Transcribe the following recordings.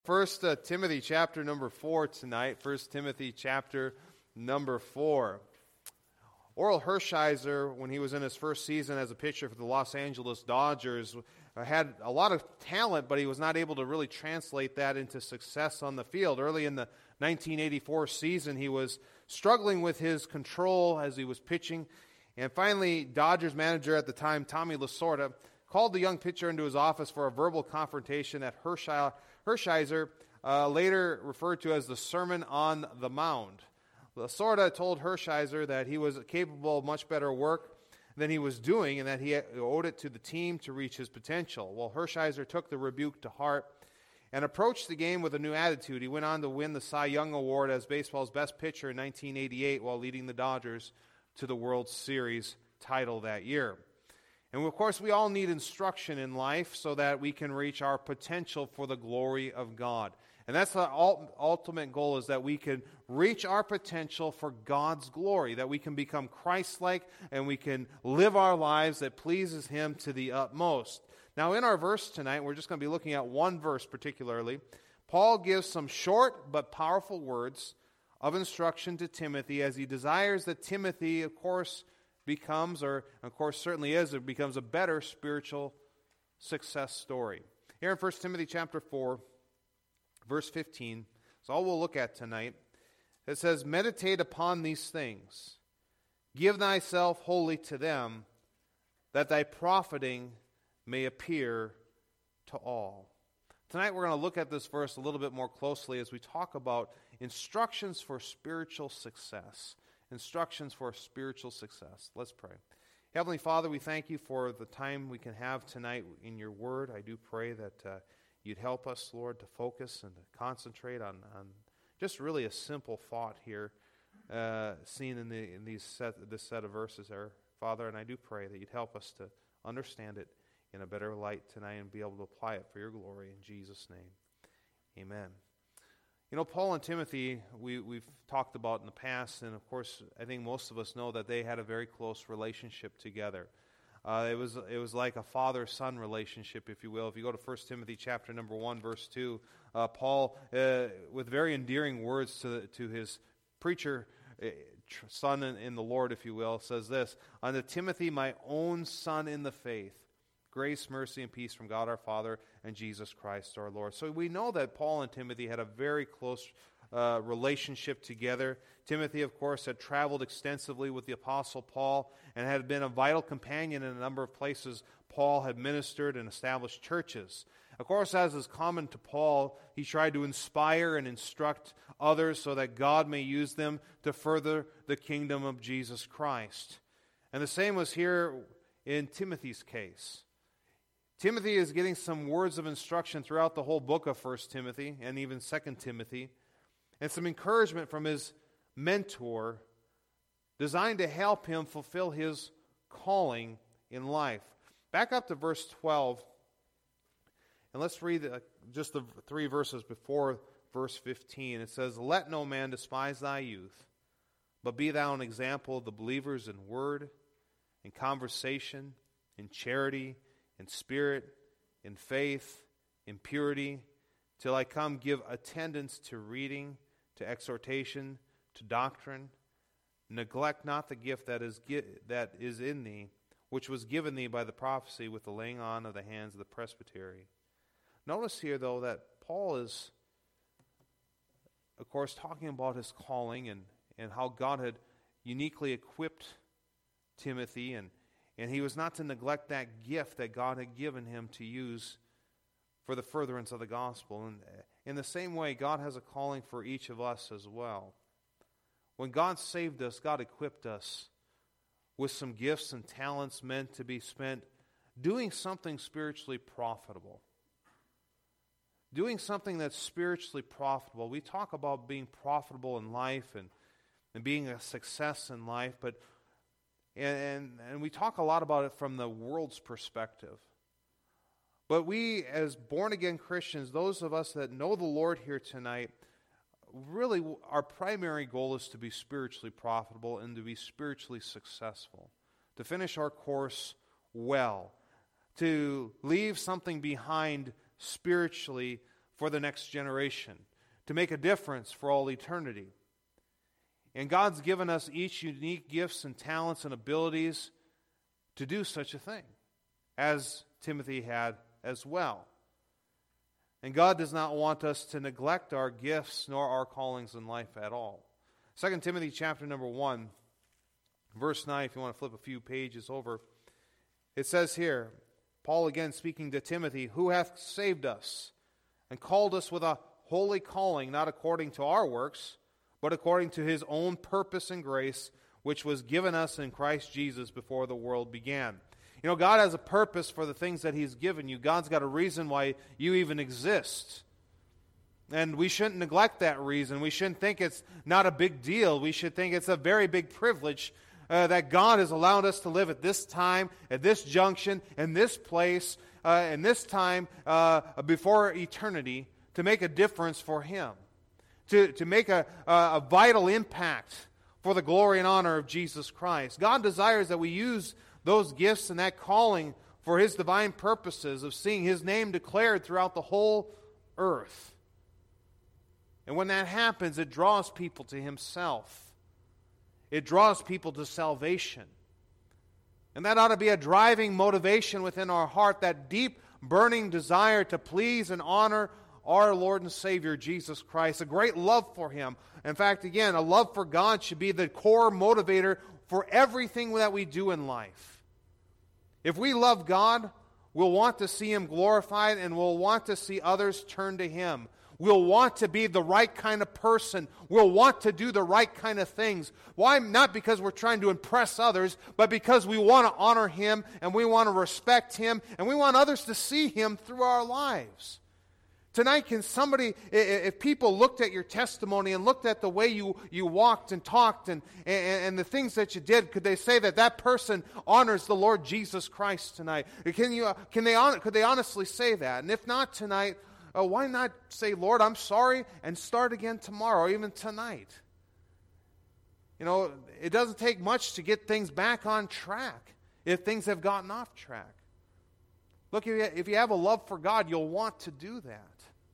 First Timothy chapter number 4 tonight. First Timothy chapter number 4. Orel Hershiser, when he was in his first season as a pitcher for the Los Angeles Dodgers, had a lot of talent, but he was not able to really translate that into success on the field. Early in the 1984 season, he was struggling with his control as he was pitching. And finally, Dodgers manager at the time, Tommy Lasorda, called the young pitcher into his office for a verbal confrontation that Hershiser later referred to as the Sermon on the Mound. Lasorda told Hershiser that he was capable of much better work than he was doing and that he owed it to the team to reach his potential. Well, Hershiser took the rebuke to heart and approached the game with a new attitude. He went on to win the Cy Young Award as baseball's best pitcher in 1988 while leading the Dodgers to the World Series title that year. And of course, we all need instruction in life so that we can reach our potential for the glory of God. And that's the ultimate goal, is that we can reach our potential for God's glory, that we can become Christ-like and we can live our lives that pleases Him to the utmost. Now, in our verse tonight, we're just going to be looking at one verse particularly. Paul gives some short but powerful words of instruction to Timothy as he desires that Timothy, of course, becomes, or of course certainly is, it becomes a better spiritual success story. Here in 1 Timothy chapter 4, verse 15, is all we'll look at tonight. It says, "Meditate upon these things. Give thyself wholly to them, that thy profiting may appear to all." Tonight we're going to look at this verse a little bit more closely as we talk about instructions for spiritual success. Instructions for spiritual success. Let's pray. Heavenly Father, we thank you for the time we can have tonight in your word. I do pray that you'd help us, Lord, to focus and to concentrate on just really a simple thought here seen in this set of verses there, Father. And I do pray that you'd help us to understand it in a better light tonight and be able to apply it for your glory. In Jesus' name, amen. You know, Paul and Timothy, we've talked about in the past, and of course, I think most of us know that they had a very close relationship together. It was like a father-son relationship, if you will. If you go to 1 Timothy chapter number 1, verse 2, Paul, with very endearing words to his preacher, son in the Lord, if you will, says this, "Unto Timothy, my own son in the faith, grace, mercy, and peace from God our Father and Jesus Christ our Lord." So we know that Paul and Timothy had a very close relationship together. Timothy, of course, had traveled extensively with the Apostle Paul and had been a vital companion in a number of places Paul had ministered and established churches. Of course, as is common to Paul, he tried to inspire and instruct others so that God may use them to further the kingdom of Jesus Christ. And the same was here in Timothy's case. Timothy is getting some words of instruction throughout the whole book of 1 Timothy and even 2 Timothy, and some encouragement from his mentor designed to help him fulfill his calling in life. Back up to verse 12, and let's read just the 3 verses before verse 15. It says, "Let no man despise thy youth, but be thou an example of the believers in word, in conversation, in charity, in spirit, in faith, in purity, till I come. Give attendance to reading, to exhortation, to doctrine. Neglect not the gift that is in thee, which was given thee by the prophecy with the laying on of the hands of the presbytery." Notice here, though, that Paul is, of course, talking about his calling and how God had uniquely equipped Timothy, and he was not to neglect that gift that God had given him to use for the furtherance of the gospel. And in the same way, God has a calling for each of us as well. When God saved us, God equipped us with some gifts and talents meant to be spent doing something spiritually profitable. Doing something that's spiritually profitable. We talk about being profitable in life and being a success in life, but And we talk a lot about it from the world's perspective. But we, as born-again Christians, those of us that know the Lord here tonight, really our primary goal is to be spiritually profitable and to be spiritually successful, to finish our course well, to leave something behind spiritually for the next generation, to make a difference for all eternity. And God's given us each unique gifts and talents and abilities to do such a thing, as Timothy had as well. And God does not want us to neglect our gifts nor our callings in life at all. 2 Timothy chapter number 1, verse 9, if you want to flip a few pages over, it says here, Paul again speaking to Timothy, who hath saved us and called us with a holy calling, not according to our works, but according to his own purpose and grace, which was given us in Christ Jesus before the world began. You know, God has a purpose for the things that he's given you. God's got a reason why you even exist. And we shouldn't neglect that reason. We shouldn't think it's not a big deal. We should think it's a very big privilege that God has allowed us to live at this time, at this junction, in this place, in this time, before eternity, to make a difference for him. To make a vital impact for the glory and honor of Jesus Christ. God desires that we use those gifts and that calling for his divine purposes of seeing his name declared throughout the whole earth. And when that happens, it draws people to himself. It draws people to salvation. And that ought to be a driving motivation within our heart, that deep, burning desire to please and honor our Lord and Savior, Jesus Christ. A great love for him. In fact, again, a love for God should be the core motivator for everything that we do in life. If we love God, we'll want to see him glorified and we'll want to see others turn to him. We'll want to be the right kind of person. We'll want to do the right kind of things. Why? Not because we're trying to impress others, but because we want to honor him and we want to respect him and we want others to see him through our lives. Tonight, can somebody, if people looked at your testimony and looked at the way you walked and talked and the things that you did, could they say that that person honors the Lord Jesus Christ tonight? Could they honestly say that? And if not tonight, why not say, Lord, I'm sorry, and start again tomorrow, or even tonight? You know, it doesn't take much to get things back on track if things have gotten off track. Look, if you have a love for God, you'll want to do that.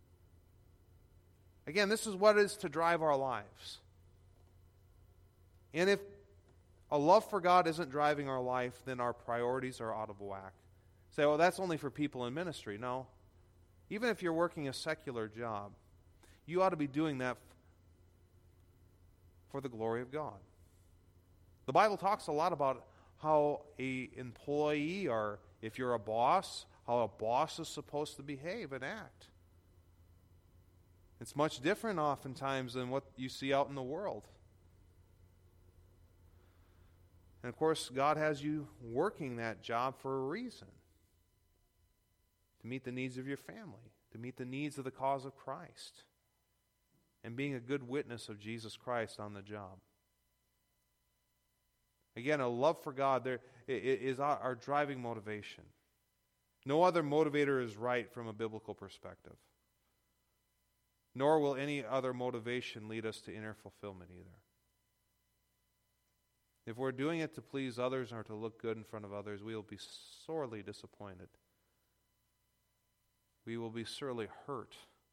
Again, this is what is to drive our lives. And if a love for God isn't driving our life, then our priorities are out of whack. Say, well, that's only for people in ministry. No. Even if you're working a secular job, you ought to be doing that for the glory of God. The Bible talks a lot about how an employee, or if you're a boss, how a boss is supposed to behave and act. It's much different oftentimes than what you see out in the world. And of course, God has you working that job for a reason. To meet the needs of your family, to meet the needs of the cause of Christ, and being a good witness of Jesus Christ on the job. Again, a love for God is our driving motivation. No other motivator is right from a biblical perspective. Nor will any other motivation lead us to inner fulfillment either. If we're doing it to please others or to look good in front of others, we will be sorely disappointed. We will be sorely hurt.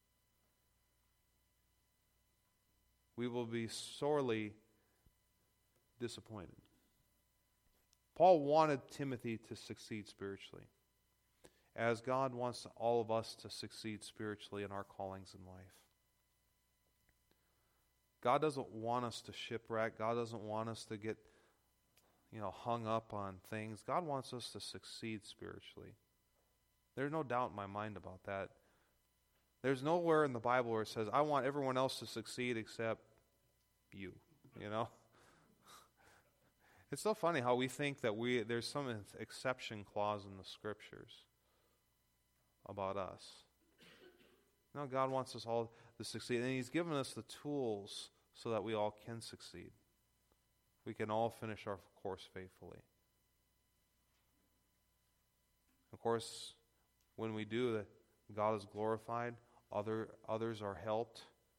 We will be sorely disappointed. Paul wanted Timothy to succeed spiritually, as God wants all of us to succeed spiritually in our callings in life. God doesn't want us to shipwreck. God doesn't want us to get, hung up on things. God wants us to succeed spiritually. There's no doubt in my mind about that. There's nowhere in the Bible where it says, I want everyone else to succeed except you, It's so funny how we think that there's some exception clause in the Scriptures about us. No, God wants us all to succeed, and He's given us the tools so that we all can succeed. We can all finish our course faithfully. Of course, when we do, God is glorified, others are helped,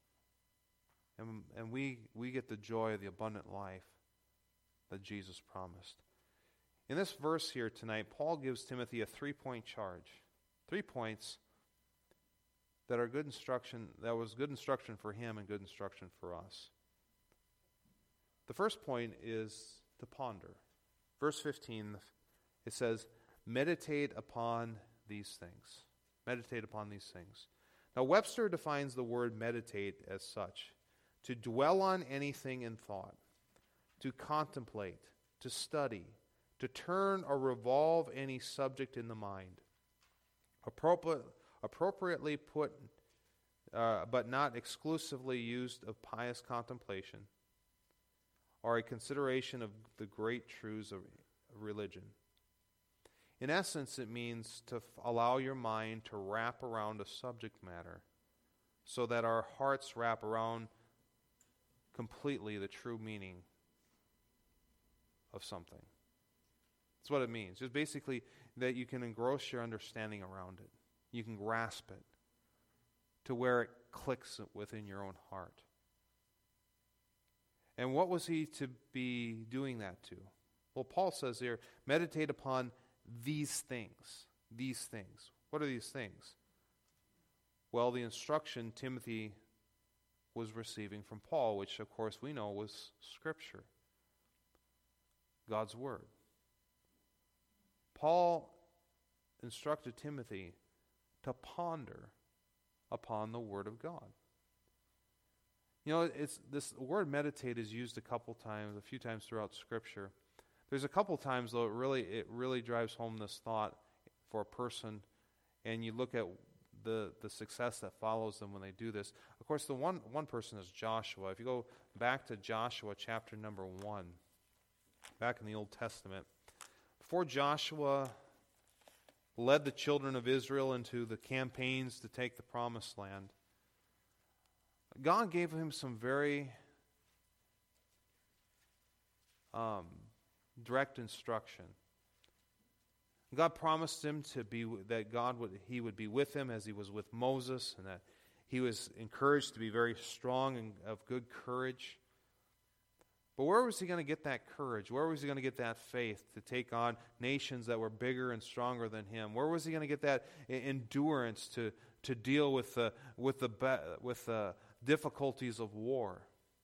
and we get the joy of the abundant life that Jesus promised. In this verse here tonight, Paul gives Timothy a 3-point charge. 3 points that was good instruction for him and good instruction for us. The first point is to ponder. Verse 15, it says, meditate upon these things. Meditate upon these things. Now, Webster defines the word meditate as such: to dwell on anything in thought, to contemplate, to study, to turn or revolve any subject in the mind. Appropriately put, but not exclusively used of pious contemplation, or a consideration of the great truths of religion. In essence, it means to allow your mind to wrap around a subject matter so that our hearts wrap around completely the true meaning of something. That's what it means. Just basically that you can engross your understanding around it. You can grasp it to where it clicks within your own heart. And what was he to be doing that to? Well, Paul says here, meditate upon these things. These things. What are these things? Well, the instruction Timothy was receiving from Paul, which of course we know was Scripture, God's Word. Paul instructed Timothy to ponder upon the Word of God. You know, this word meditate is used a few times throughout Scripture. There's a couple times, though, it really drives home this thought for a person, and you look at the success that follows them when they do this. Of course, the one person is Joshua. If you go back to Joshua chapter number 1, back in the Old Testament, before Joshua led the children of Israel into the campaigns to take the Promised Land, God gave him some very direct instruction. God promised him he would be with him as he was with Moses, and that he was encouraged to be very strong and of good courage. But where was he going to get that courage? Where was he going to get that faith to take on nations that were bigger and stronger than him? Where was he going to get that endurance to deal with the difficulties of war?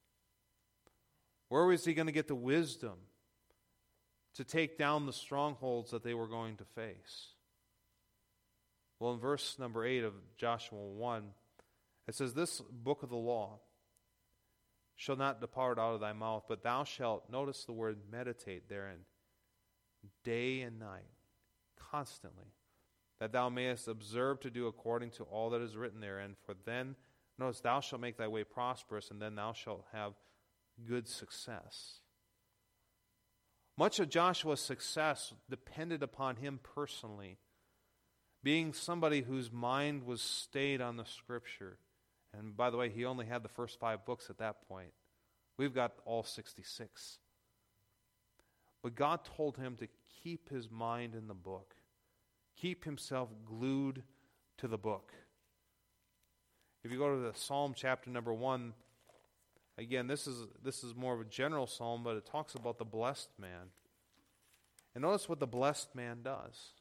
Where was he going to get the wisdom to take down the strongholds that they were going to face? Well, in verse number 8 of Joshua 1, it says, "This book of the law shall not depart out of thy mouth, but thou shalt," notice the word meditate therein, "day and night, constantly, that thou mayest observe to do according to all that is written therein. For then," notice, "thou shalt make thy way prosperous, and then thou shalt have good success." Much of Joshua's success depended upon him personally, being somebody whose mind was stayed on the Scripture. And by the way, he only had the first 5 books at that point. We've got all 66. But God told him to keep his mind in the book, keep himself glued to the book. If you go to the Psalm chapter number 1, again, this is more of a general psalm, but it talks about the blessed man. And notice what the blessed man does.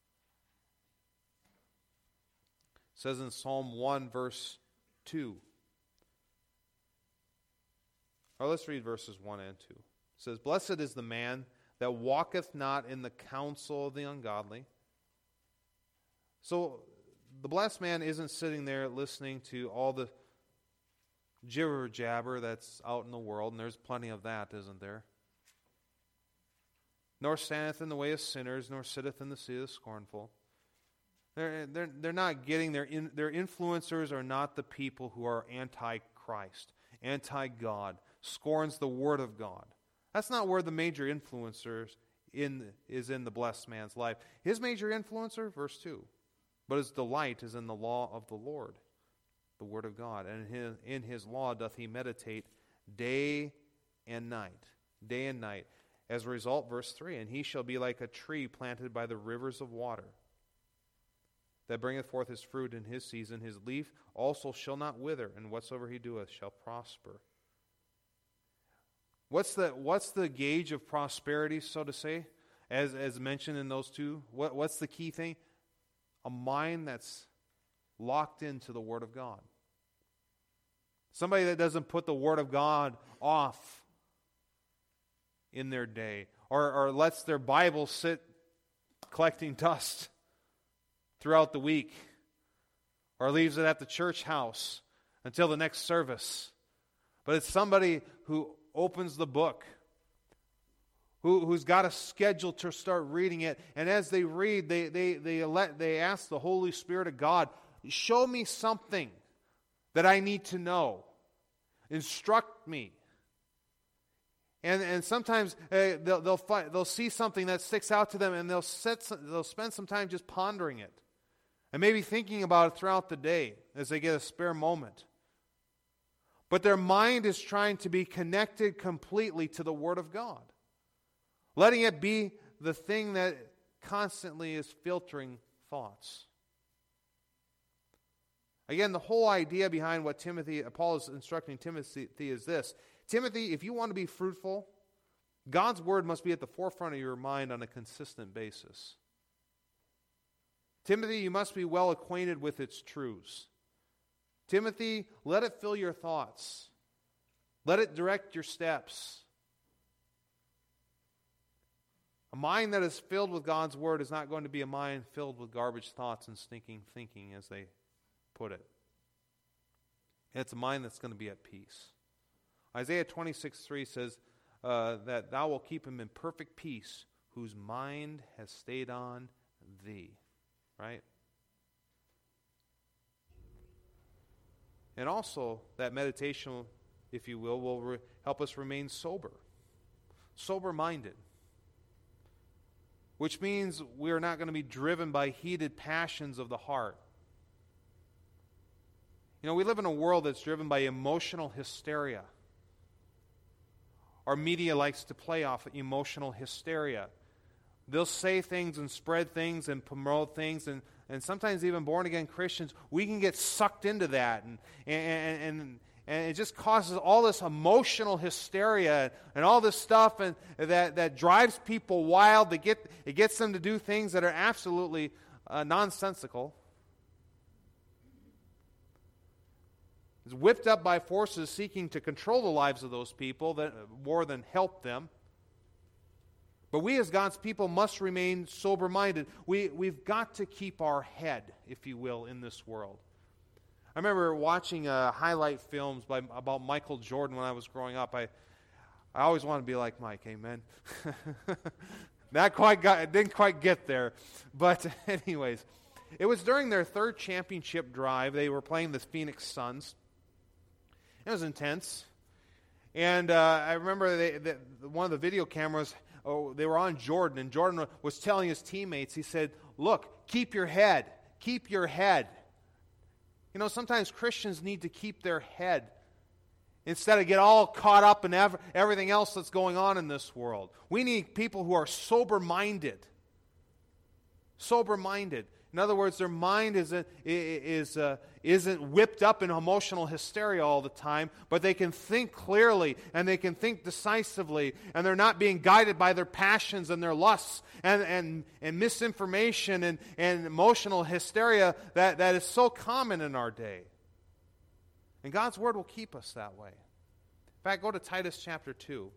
It says in Psalm 1, verse 2. Or let's read verses 1 and 2. It says, "Blessed is the man that walketh not in the counsel of the ungodly." So the blessed man isn't sitting there listening to all the jibber-jabber that's out in the world, and there's plenty of that, isn't there? "Nor standeth in the way of sinners, nor sitteth in the seat of the scornful." They're not getting their influencers are not the people who are anti-Christ, anti-God, scorns the Word of God. That's not where the major influencer is in the blessed man's life. His major influencer, verse 2, "But his delight is in the law of the Lord," the Word of God, "and in his law doth he meditate day and night." Day and night. As a result, verse 3, "And he shall be like a tree planted by the rivers of water, that bringeth forth his fruit in his season. His leaf also shall not wither, and whatsoever he doeth shall prosper." What's the gauge of prosperity, so to say, as mentioned in those two? What's the key thing? A mind that's locked into the Word of God. Somebody that doesn't put the Word of God off in their day, or lets their Bible sit collecting dust throughout the week, or leaves it at the church house until the next service. But it's somebody who opens the book, who's got a schedule to start reading it, and as they read, they ask the Holy Spirit of God, show me something that I need to know. Instruct me. And sometimes they'll see something that sticks out to them, and they'll spend some time just pondering it, and maybe thinking about it throughout the day as they get a spare moment. But their mind is trying to be connected completely to the Word of God, letting it be the thing that constantly is filtering thoughts. Again, the whole idea behind what Paul is instructing Timothy is this. Timothy, if you want to be fruitful, God's Word must be at the forefront of your mind on a consistent basis. Timothy, you must be well acquainted with its truths. Timothy, let it fill your thoughts. Let it direct your steps. A mind that is filled with God's Word is not going to be a mind filled with garbage thoughts and stinking thinking, as they put it. It's a mind that's going to be at peace. Isaiah 26:3 says that thou wilt keep him in perfect peace whose mind has stayed on thee. Right? And also, that meditation, if you will help us remain sober. Sober-minded. Which means we are not going to be driven by heated passions of the heart. You know, we live in a world that's driven by emotional hysteria. Our media likes to play off emotional hysteria. They'll say things and spread things and promote things, and sometimes even born-again Christians, we can get sucked into that, and it just causes all this emotional hysteria and all this stuff and that drives people wild. It gets them to do things that are absolutely nonsensical. It's whipped up by forces seeking to control the lives of those people more than help them. But we as God's people must remain sober-minded. We've got to keep our head, if you will, in this world. I remember watching highlight films about Michael Jordan when I was growing up. I always wanted to be like Mike, amen. Didn't quite get there. But anyways, it was during their third championship drive. They were playing the Phoenix Suns. It was intense. And I remember one of the video cameras, they were on Jordan, and Jordan was telling his teammates, he said, look, keep your head. Keep your head. You know, sometimes Christians need to keep their head instead of get all caught up in everything else that's going on in this world. We need people who are sober-minded. Sober-minded. In other words, their mind isn't whipped up in emotional hysteria all the time, but they can think clearly and they can think decisively, and they're not being guided by their passions and their lusts and misinformation and emotional hysteria that is so common in our day. And God's Word will keep us that way. In fact, go to Titus chapter 2.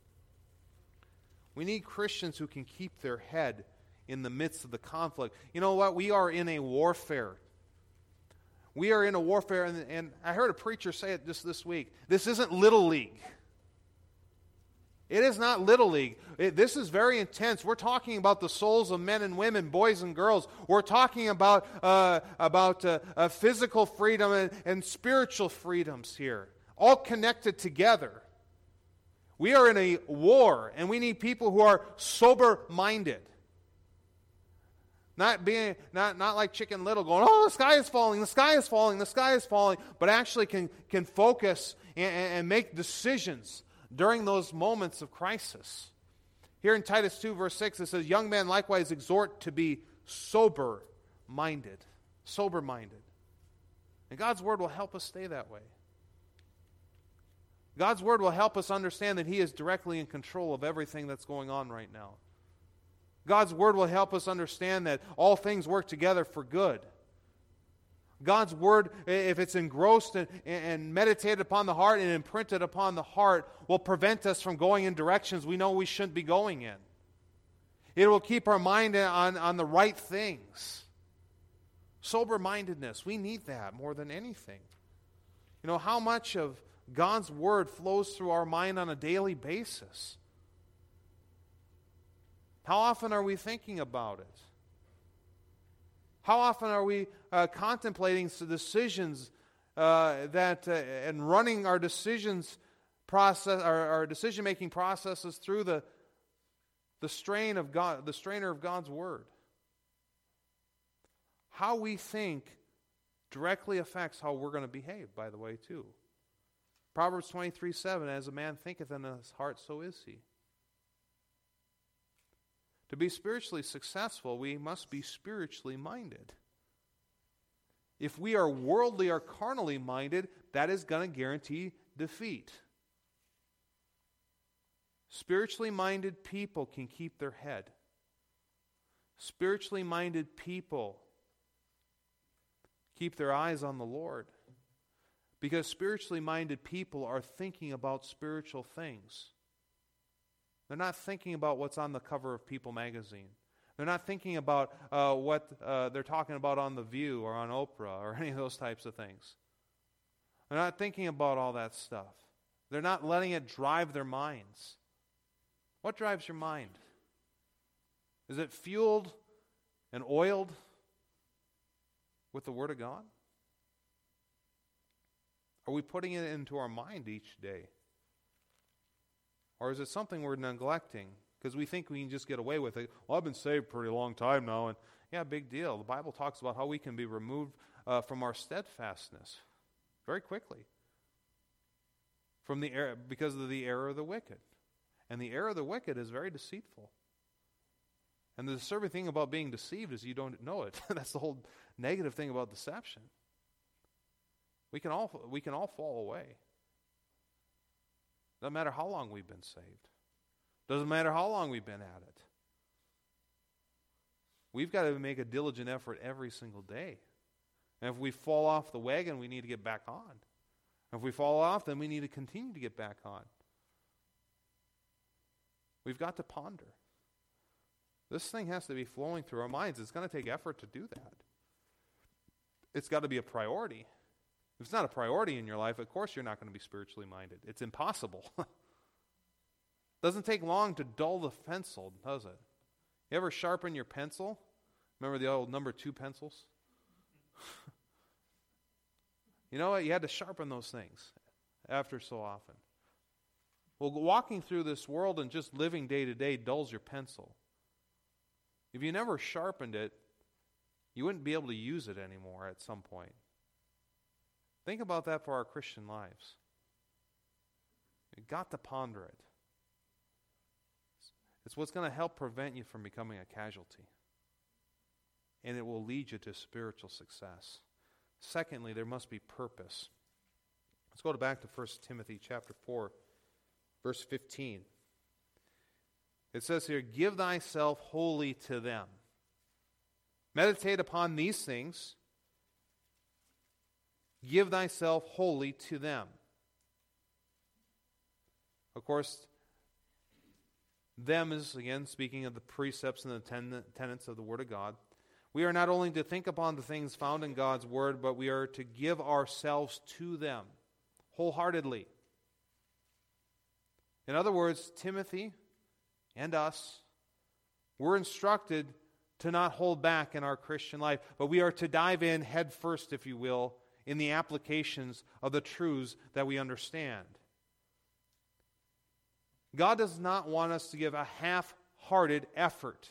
We need Christians who can keep their head in the midst of the conflict. You know what? We are in a warfare. We are in a warfare, and I heard a preacher say it just this week. This isn't Little League. It is not Little League. This is very intense. We're talking about the souls of men and women, boys and girls. We're talking about physical freedom and spiritual freedoms here, all connected together. We are in a war, and we need people who are sober-minded. Not like Chicken Little going, oh, the sky is falling, the sky is falling, the sky is falling, but actually can focus and make decisions during those moments of crisis. Here in Titus 2, verse 6, it says, young men likewise exhort to be sober-minded. Sober-minded. And God's Word will help us stay that way. God's Word will help us understand that He is directly in control of everything that's going on right now. God's Word will help us understand that all things work together for good. God's Word, if it's engrossed and meditated upon the heart and imprinted upon the heart, will prevent us from going in directions we know we shouldn't be going in. It will keep our mind on the right things. Sober-mindedness, we need that more than anything. You know, how much of God's Word flows through our mind on a daily basis? How often are we thinking about it? How often are we contemplating the decisions and running our decisions process, our decision-making processes through the strainer of God's Word? How we think directly affects how we're going to behave, by the way, too. Proverbs 23:7, as a man thinketh in his heart, so is he. To be spiritually successful, we must be spiritually minded. If we are worldly or carnally minded, that is going to guarantee defeat. Spiritually minded people can keep their head. Spiritually minded people keep their eyes on the Lord. Because spiritually minded people are thinking about spiritual things. They're not thinking about what's on the cover of People magazine. They're not thinking about what they're talking about on The View or on Oprah or any of those types of things. They're not thinking about all that stuff. They're not letting it drive their minds. What drives your mind? Is it fueled and oiled with the Word of God? Are we putting it into our mind each day? Or is it something we're neglecting because we think we can just get away with it? Well, I've been saved a pretty long time now, and yeah, big deal. The Bible talks about how we can be removed from our steadfastness very quickly from the error, because of the error of the wicked. And the error of the wicked is very deceitful. And the disturbing thing about being deceived is you don't know it. That's the whole negative thing about deception. We can all fall away. Doesn't matter how long we've been saved. Doesn't matter how long we've been at it. We've got to make a diligent effort every single day. And if we fall off the wagon, we need to get back on. And if we fall off, then we need to continue to get back on. We've got to ponder. This thing has to be flowing through our minds. It's going to take effort to do that. It's got to be a priority. If it's not a priority in your life, of course you're not going to be spiritually minded. It's impossible. Doesn't take long to dull the pencil, does it? You ever sharpen your pencil? Remember the old number 2 pencils? You know what? You had to sharpen those things after so often. Well, walking through this world and just living day to day dulls your pencil. If you never sharpened it, you wouldn't be able to use it anymore at some point. Think about that for our Christian lives. You've got to ponder it. It's what's going to help prevent you from becoming a casualty. And it will lead you to spiritual success. Secondly, there must be purpose. Let's go back to 1 Timothy chapter 4, verse 15. It says here, "Give thyself wholly to them. Meditate upon these things. Give thyself wholly to them." Of course, them is, again, speaking of the precepts and the tenets of the Word of God. We are not only to think upon the things found in God's Word, but we are to give ourselves to them wholeheartedly. In other words, Timothy and us, we're instructed to not hold back in our Christian life, but we are to dive in head first, if you will, in the applications of the truths that we understand. God does not want us to give a half-hearted effort.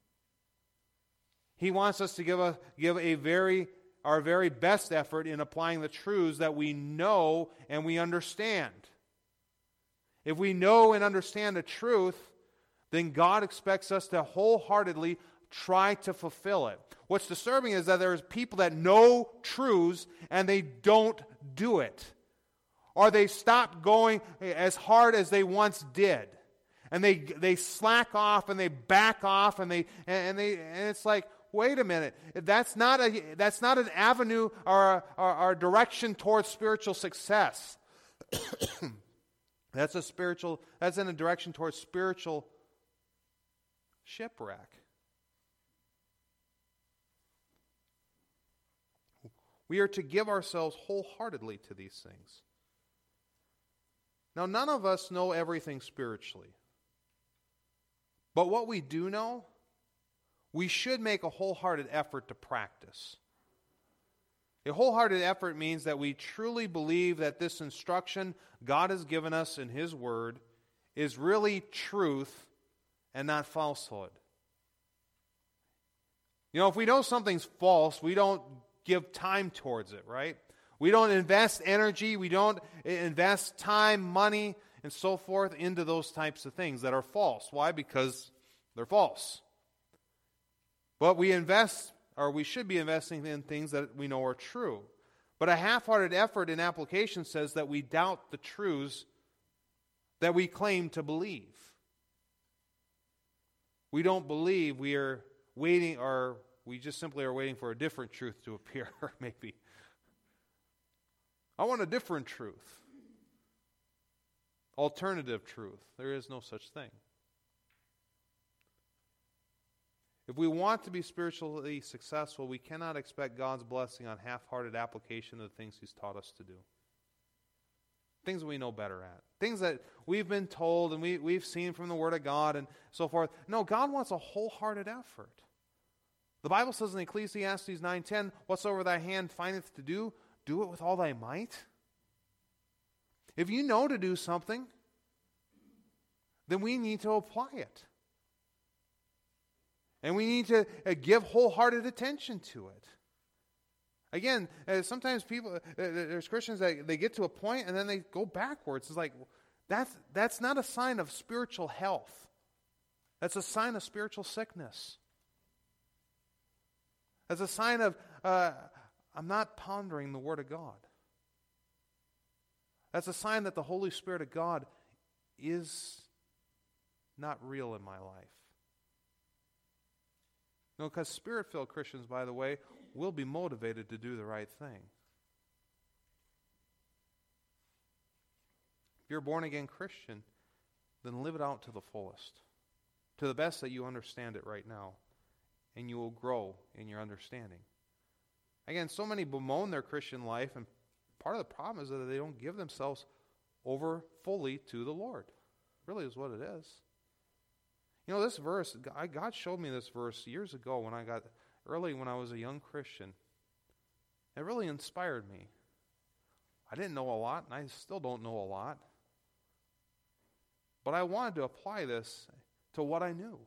He wants us to give our very best effort in applying the truths that we know and we understand. If we know and understand the truth, then God expects us to wholeheartedly try to fulfill it. What's disturbing is that there's people that know truths and they don't do it. Or they stop going as hard as they once did. And they slack off and they back off and it's like, wait a minute, that's not an avenue or a direction towards spiritual success. That's in a direction towards spiritual shipwreck. We are to give ourselves wholeheartedly to these things. Now, none of us know everything spiritually. But what we do know, we should make a wholehearted effort to practice. A wholehearted effort means that we truly believe that this instruction God has given us in His Word is really truth and not falsehood. You know, if we know something's false, we don't give time towards it, right? We don't invest energy, we don't invest time, money, and so forth into those types of things that are false. Why? Because they're false. But we should be investing in things that we know are true. But a half-hearted effort in application says that we doubt the truths that we claim to believe. We don't believe, we are waiting, or we just simply are waiting for a different truth to appear, maybe. I want a different truth. Alternative truth. There is no such thing. If we want to be spiritually successful, we cannot expect God's blessing on half-hearted application of the things He's taught us to do. Things we know better at. Things that we've been told and we've seen from the Word of God and so forth. No, God wants a wholehearted effort. The Bible says in Ecclesiastes 9:10, whatsoever thy hand findeth to do, do it with all thy might. If you know to do something, then we need to apply it. And we need to give wholehearted attention to it. Again, sometimes there's Christians that they get to a point and then they go backwards. It's like, that's not a sign of spiritual health. That's a sign of spiritual sickness. That's a sign of, I'm not pondering the Word of God. That's a sign that the Holy Spirit of God is not real in my life. No, because Spirit-filled Christians, by the way, will be motivated to do the right thing. If you're a born-again Christian, then live it out to the fullest, to the best that you understand it right now, and you will grow in your understanding. Again, so many bemoan their Christian life, and part of the problem is that they don't give themselves over fully to the Lord. Really is what it is. You know, this verse, God showed me this verse years ago when I was a young Christian. It really inspired me. I didn't know a lot, and I still don't know a lot. But I wanted to apply this to what I knew.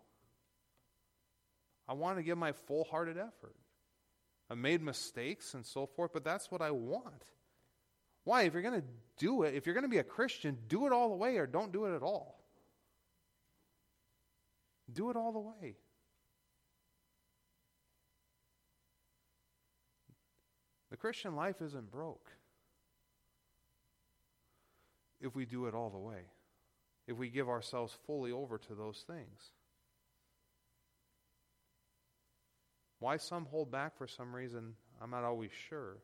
I wanted to give my full-hearted effort. I made mistakes and so forth, but that's what I want. Why? If you're going to do it, if you're going to be a Christian, do it all the way or don't do it at all. Do it all the way. The Christian life isn't broke if we do it all the way, if we give ourselves fully over to those things. Why some hold back for some reason, I'm not always sure.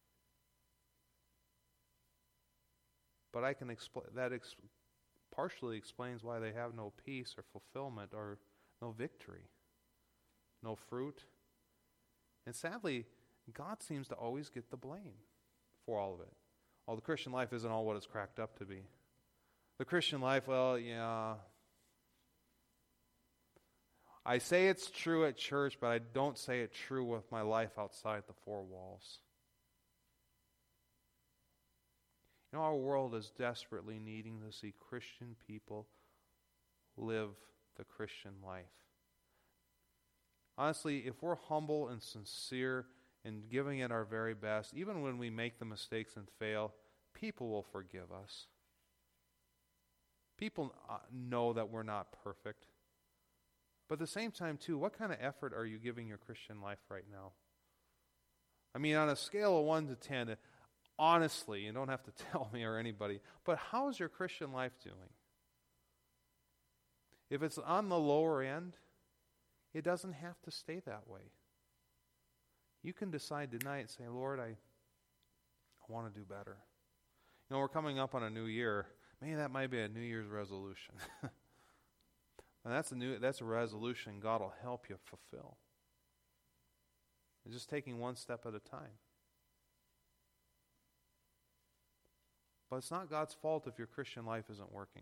But I can explain that partially explains why they have no peace or fulfillment or no victory, no fruit. And sadly, God seems to always get the blame for all of it. Oh, the Christian life isn't all what it's cracked up to be. The Christian life, well, yeah, I say it's true at church, but I don't say it true with my life outside the four walls. You know, our world is desperately needing to see Christian people live the Christian life. Honestly, if we're humble and sincere in giving it our very best, even when we make the mistakes and fail, people will forgive us. People know that we're not perfect. But at the same time, too, what kind of effort are you giving your Christian life right now? I mean, on a scale of 1 to 10, honestly, you don't have to tell me or anybody, but how is your Christian life doing? If it's on the lower end, it doesn't have to stay that way. you can decide tonight and say, Lord, I want to do better. You know, we're coming up on a new year. Maybe that might be a New Year's resolution. And that's a resolution God will help you fulfill. It's just taking one step at a time. But it's not God's fault if your Christian life isn't working.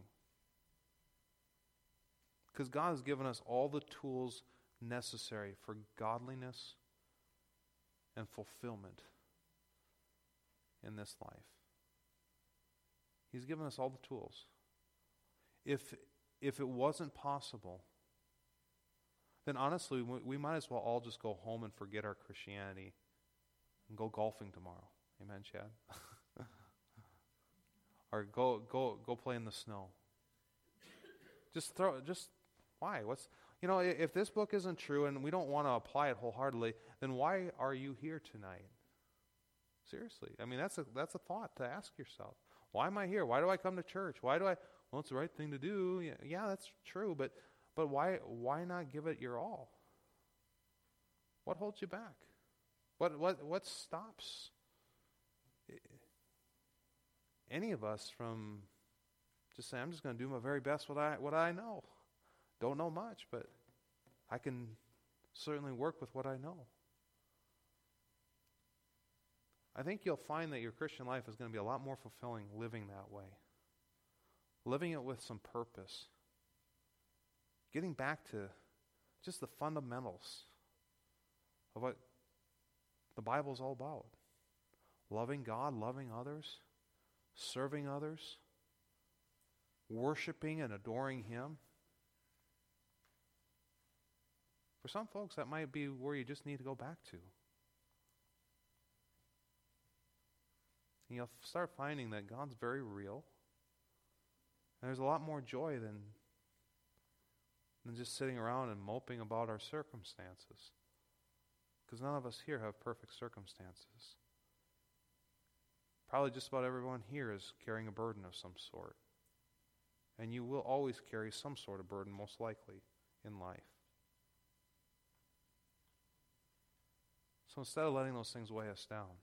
Because God has given us all the tools necessary for godliness and fulfillment in this life. He's given us all the tools. If it wasn't possible, then honestly, we might as well all just go home and forget our Christianity and go golfing tomorrow. Amen, Chad? Or go play in the snow. Why? If this book isn't true and we don't want to apply it wholeheartedly, then why are you here tonight? Seriously. I mean, that's a thought to ask yourself. Why am I here? Why do I come to church? Well, it's the right thing to do. Yeah, that's true, but why not give it your all? What holds you back? What stops any of us from just saying, I'm just going to do my very best what I know. Don't know much, but I can certainly work with what I know. I think you'll find that your Christian life is going to be a lot more fulfilling living that way. Living it with some purpose. Getting back to just the fundamentals of what the Bible's all about. Loving God, loving others, serving others, worshiping and adoring Him. For some folks, that might be where you just need to go back to. And you'll start finding that God's very real. And there's a lot more joy than just sitting around and moping about our circumstances. Because none of us here have perfect circumstances. Probably just about everyone here is carrying a burden of some sort. And you will always carry some sort of burden, most likely, in life. So instead of letting those things weigh us down,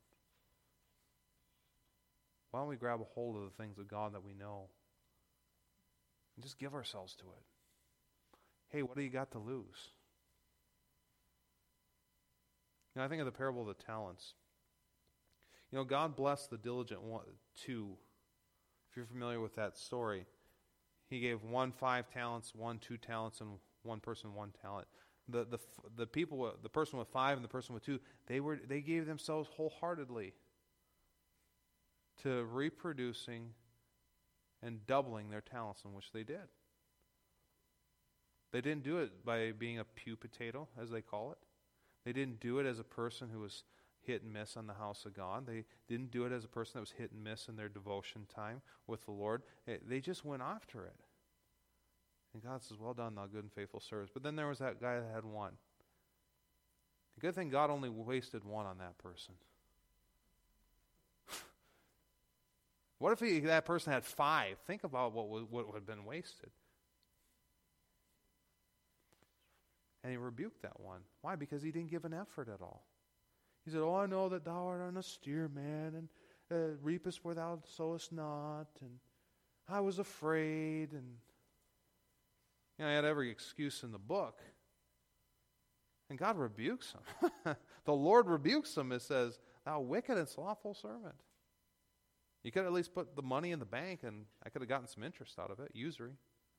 why don't we grab a hold of the things of God that we know and just give ourselves to it? Hey, what do you got to lose? I think of the parable of the talents. God blessed the diligent one, two. If you're familiar with that story, He gave one 5 talents, one 2 talents, and one person 1 talent. The people, the person with 5 and the person with 2, they gave themselves wholeheartedly to reproducing and doubling their talents, in which they did. They didn't do it by being a pew potato, as they call it. They didn't do it as a person who was hit and miss on the house of God. They didn't do it as a person that was hit and miss in their devotion time with the Lord. They just went after it. And God says, well done, thou good and faithful servant. But then there was that guy that had 1. The good thing, God only wasted 1 on that person. What if that person had 5? Think about what would have been wasted. And He rebuked that one. Why? Because he didn't give an effort at all. He said, I know that thou art an austere man, and reapest where thou sowest not, and I was afraid, and I had every excuse in the book. And God rebukes him. The Lord rebukes him and says, thou wicked and slothful servant. You could at least put the money in the bank, and I could have gotten some interest out of it, usury.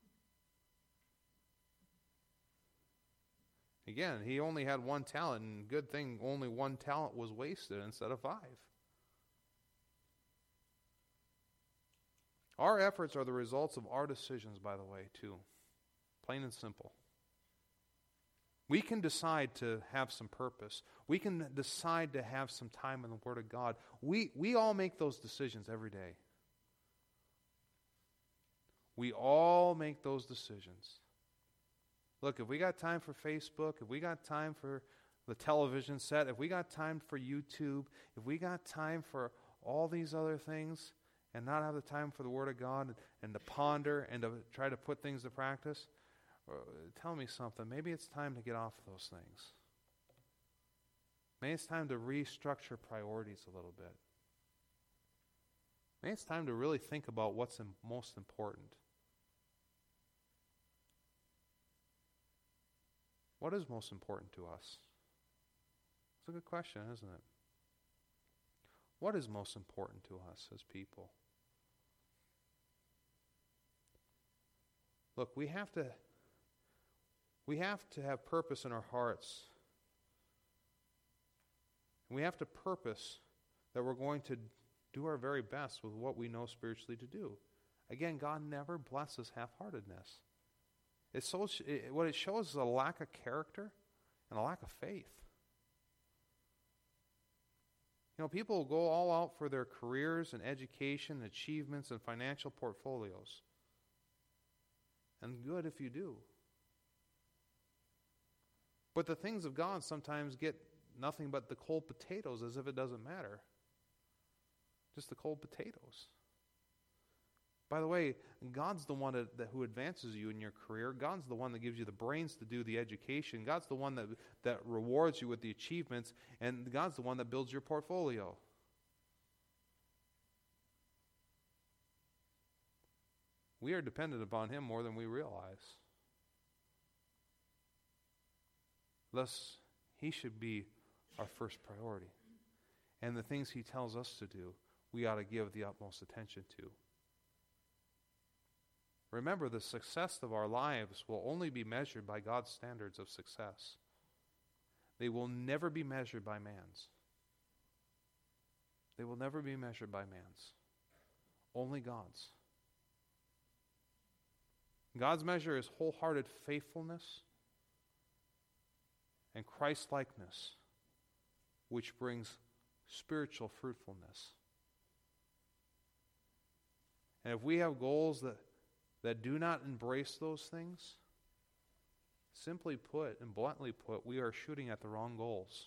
Again, he only had 1 talent, and good thing only 1 talent was wasted instead of 5. Our efforts are the results of our decisions, by the way, too. Plain and simple. We can decide to have some purpose. We can decide to have some time in the Word of God. We all make those decisions every day. We all make those decisions. Look, if we got time for Facebook, if we got time for the television set, if we got time for YouTube, if we got time for all these other things and not have the time for the Word of God and to ponder and to try to put things to practice, tell me something. Maybe it's time to get off of those things. Maybe it's time to restructure priorities a little bit. Maybe it's time to really think about what's most important. What is most important to us? It's a good question, isn't it? What is most important to us as people? Look, we have to have purpose in our hearts. We have to purpose that we're going to do our very best with what we know spiritually to do. Again, God never blesses half-heartedness. What it shows is a lack of character and a lack of faith. People will go all out for their careers and education, achievements, and financial portfolios. And good if you do. But the things of God sometimes get nothing but the cold potatoes, as if it doesn't matter. Just the cold potatoes. By the way, God's the one who advances you in your career. God's the one that gives you the brains to do the education. God's the one that rewards you with the achievements. And God's the one that builds your portfolio. We are dependent upon Him more than we realize. Thus, He should be our first priority. And the things He tells us to do, we ought to give the utmost attention to. Remember, the success of our lives will only be measured by God's standards of success. They will never be measured by man's. They will never be measured by man's. Only God's. God's measure is wholehearted faithfulness and Christ-likeness, which brings spiritual fruitfulness. And if we have goals that do not embrace those things, simply put and bluntly put, we are shooting at the wrong goals.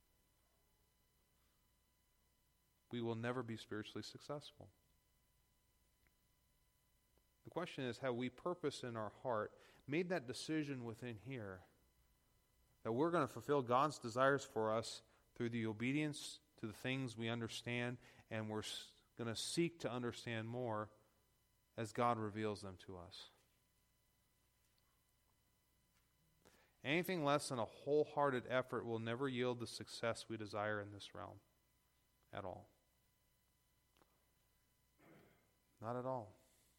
We will never be spiritually successful. The question is, have we purpose in our heart, made that decision within here, that we're going to fulfill God's desires for us through the obedience to the things we understand, and we're going to seek to understand more as God reveals them to us. Anything less than a wholehearted effort will never yield the success we desire in this realm at all. Not at all.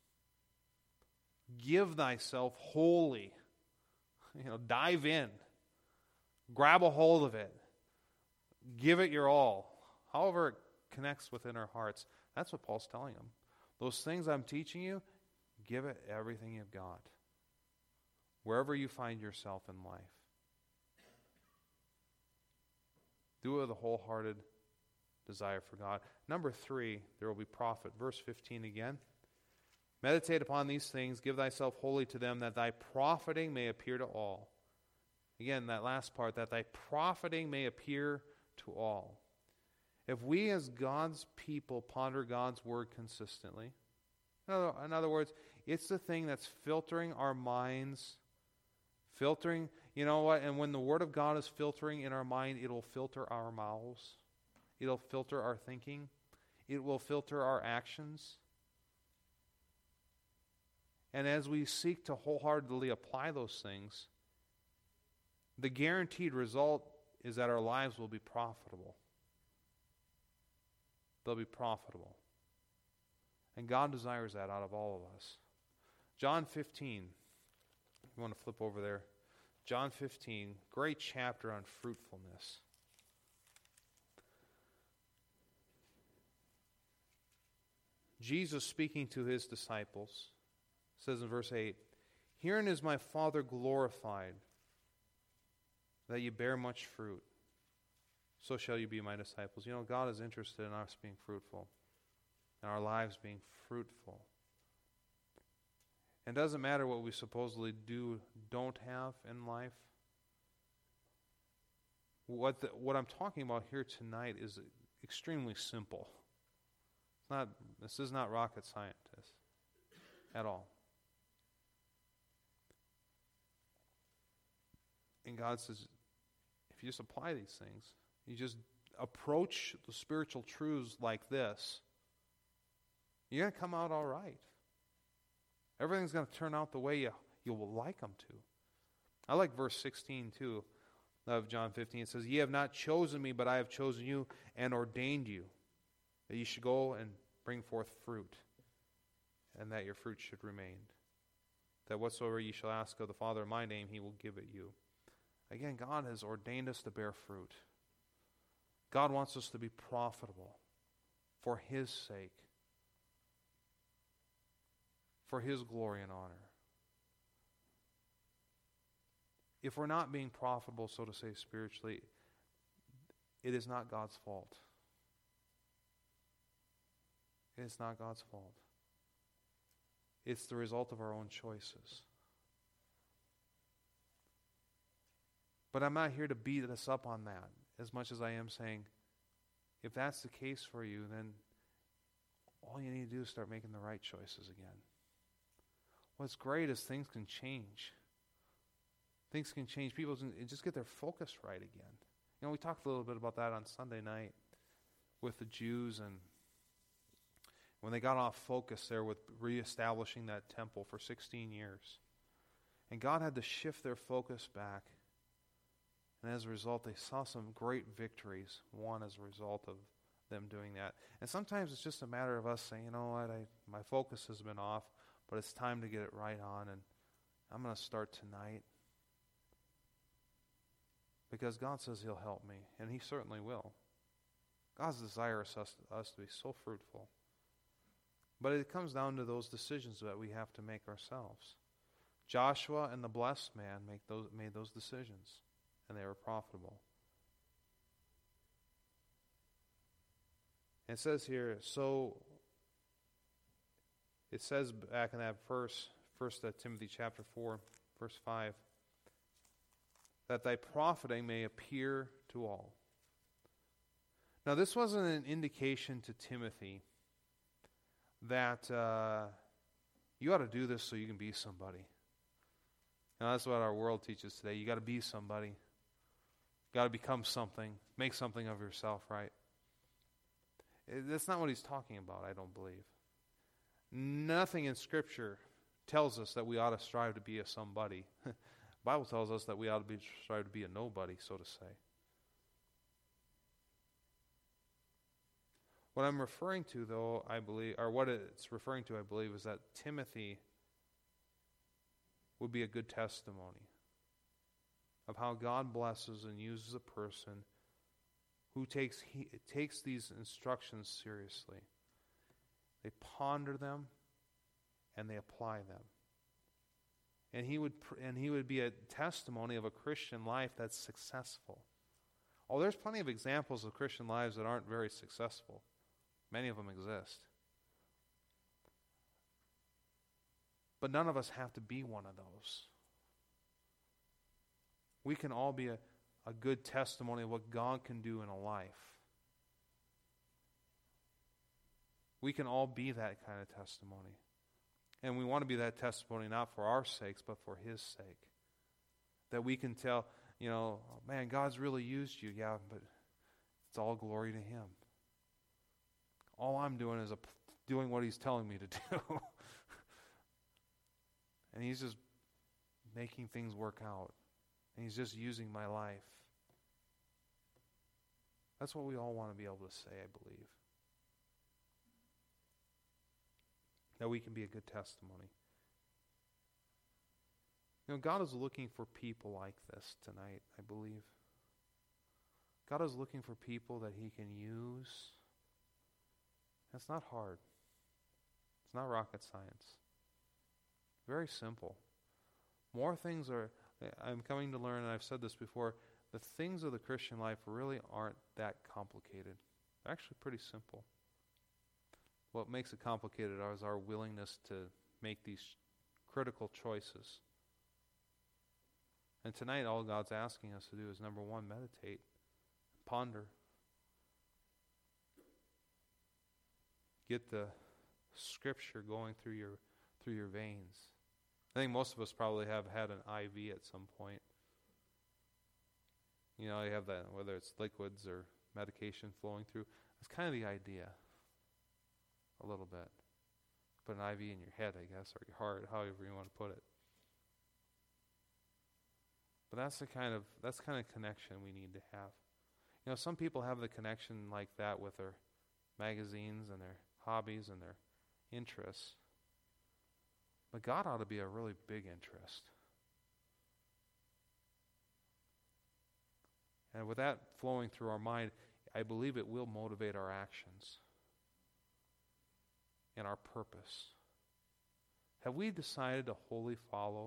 Give thyself wholly. Dive in. Grab a hold of it. Give it your all. However it connects within our hearts. That's what Paul's telling them. Those things I'm teaching you, give it everything you've got. Wherever you find yourself in life. Do it with a wholehearted desire for God. Number 3, there will be profit. Verse 15 again. Meditate upon these things, give thyself wholly to them, that thy profiting may appear to all. Again, that last part, that thy profiting may appear to all. If we as God's people ponder God's word consistently, in other words, it's the thing that's filtering our minds, filtering, and when the word of God is filtering in our mind, it'll filter our mouths. It'll filter our thinking. It will filter our actions. And as we seek to wholeheartedly apply those things, the guaranteed result is that our lives will be profitable. They'll be profitable. And God desires that out of all of us. John 15. You want to flip over there. John 15, great chapter on fruitfulness. Jesus speaking to his disciples says in verse 8, "Herein is my Father glorified, that you bear much fruit. So shall you be my disciples." God is interested in us being fruitful, and our lives being fruitful. And it doesn't matter what we supposedly don't have in life. What I'm talking about here tonight is extremely simple. This is not rocket science at all. And God says, if you just apply these things, you just approach the spiritual truths like this, you're going to come out all right. Everything's going to turn out the way you will like them to. I like verse 16 too of John 15. It says, "Ye have not chosen me, but I have chosen you and ordained you, that ye should go and bring forth fruit, and that your fruit should remain. That whatsoever ye shall ask of the Father in my name, he will give it you." Again, God has ordained us to bear fruit. God wants us to be profitable for His sake, for His glory and honor. If we're not being profitable, so to say, spiritually, it is not God's fault. It is not God's fault. It's the result of our own choices. But I'm not here to beat us up on that as much as I am saying, if that's the case for you, then all you need to do is start making the right choices again. What's great is things can change. Things can change. People can just get their focus right again. You know, we talked a little bit about that on Sunday night with the Jews, and when they got off focus there with reestablishing that temple for 16 years. And God had to shift their focus back. And as a result, they saw some great victories won as a result of them doing that. And sometimes it's just a matter of us saying, you know what, my focus has been off, but it's time to get it right on, and I'm going to start tonight. Because God says He'll help me, and He certainly will. God's desire is us to be so fruitful. But it comes down to those decisions that we have to make ourselves. Joshua and the blessed man made those decisions, and they were profitable. And it says here, so it says back in that verse, 1 Timothy chapter 4, verse 5, that thy profiting may appear to all. Now, this wasn't an indication to Timothy that you ought to do this so you can be somebody. Now, that's what our world teaches today. You got to be somebody. Got to become something. Make something of yourself, right? That's not what he's talking about, I don't believe. Nothing in Scripture tells us that we ought to strive to be a somebody. The Bible tells us that we ought to strive to be a nobody, so to say. What I'm referring to, though, I believe, or what it's referring to, I believe, is that Timothy would be a good testimony of how God blesses and uses a person who takes these instructions seriously. They ponder them and they apply them. And he would be a testimony of a Christian life that's successful. Oh, there's plenty of examples of Christian lives that aren't very successful. Many of them exist. But none of us have to be one of those. We can all be a good testimony of what God can do in a life. We can all be that kind of testimony. And we want to be that testimony not for our sakes, but for His sake. That we can tell, you know, man, God's really used you. Yeah, but it's all glory to Him. All I'm doing is doing what He's telling me to do. And He's just making things work out. And He's just using my life. That's what we all want to be able to say, I believe. That we can be a good testimony. You know, God is looking for people like this tonight, I believe. God is looking for people that He can use. That's not hard. It's not rocket science. Very simple. More things I'm coming to learn, and I've said this before, the things of the Christian life really aren't that complicated. They're actually pretty simple. What makes it complicated is our willingness to make these critical choices. And tonight, all God's asking us to do is, number one, meditate, ponder. Get the Scripture going through your veins. I think most of us probably have had an IV at some point. You know, you have that, whether it's liquids or medication flowing through. That's kind of the idea, a little bit. Put an IV in your head, I guess, or your heart, however you want to put it. But that's the kind of connection we need to have. You know, some people have the connection like that with their magazines and their hobbies and their interests. But God ought to be a really big interest. And with that flowing through our mind, I believe it will motivate our actions and our purpose. Have we decided to wholly follow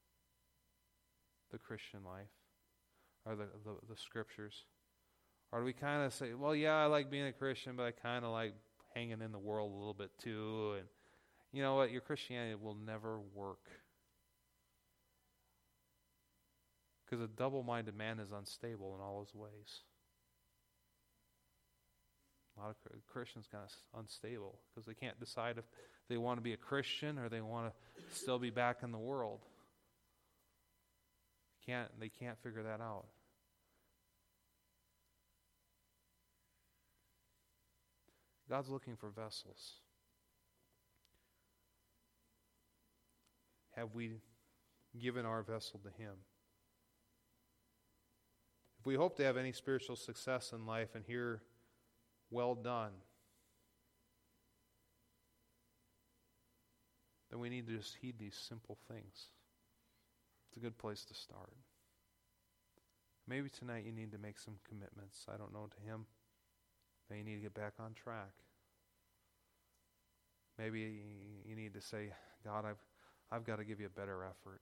the Christian life or the scriptures? Or do we kind of say, well, yeah, I like being a Christian, but I kind of like hanging in the world a little bit too. And you know what? Your Christianity will never work. Because a double-minded man is unstable in all his ways. A lot of Christians kind of unstable because they can't decide if they want to be a Christian or they want to still be back in the world. They can't figure that out. God's looking for vessels. Have we given our vessel to Him? If we hope to have any spiritual success in life and hear, well done, then we need to just heed these simple things. It's a good place to start. Maybe tonight you need to make some commitments, I don't know, to Him. Maybe you need to get back on track. Maybe you need to say, God, I've got to give you a better effort.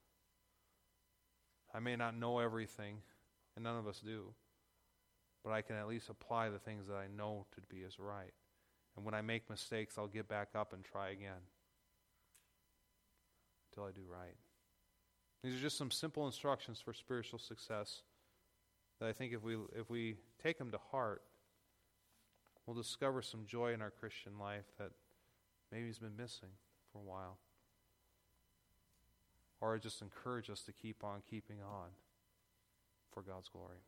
I may not know everything, and none of us do, but I can at least apply the things that I know to be as right. And when I make mistakes, I'll get back up and try again until I do right. These are just some simple instructions for spiritual success that I think if we take them to heart, we'll discover some joy in our Christian life that maybe has been missing for a while. Or just encourage us to keep on keeping on for God's glory.